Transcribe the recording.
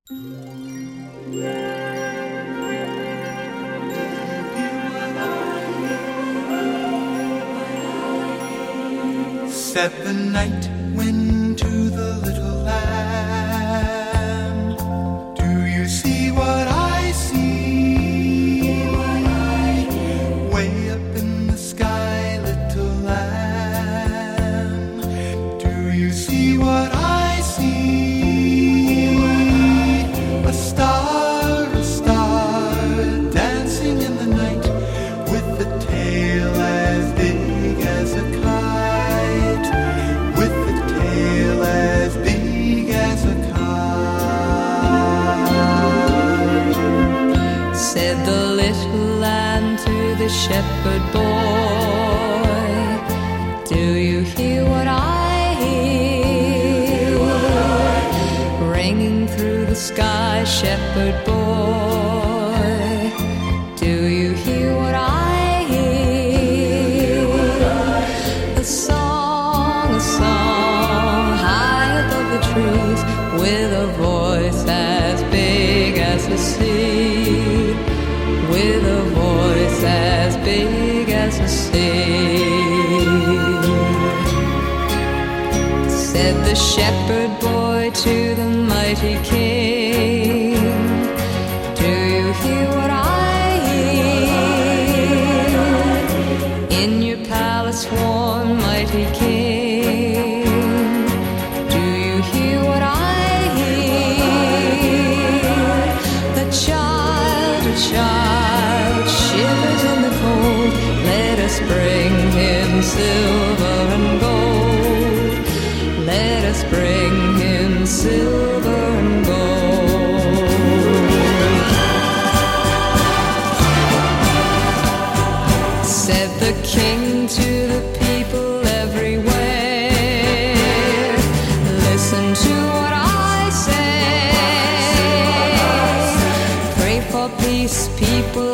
Said the night wind to the little lamb, do you see what I see? Way up in the sky, little lamb, do you see what I see? A star, dancing in the night, with a tail as big as a kite, with a tail as big as a kite. Said the little lamb to the shepherd boy, do you hear what I hear? Ringing through the sky, shepherd boy, do you hear what I hear? A song, high above the trees, with a voice as big as the sea, with a voice as big as the sea. Said the shepherd boy to the mighty king, do you hear what I hear? In your palace warm, mighty king, do you hear what I hear? The child, shivers in the cold, let us bring him silver and gold, let us bring him silver and gold. Said the king to the people everywhere, listen to what I say, pray for peace, people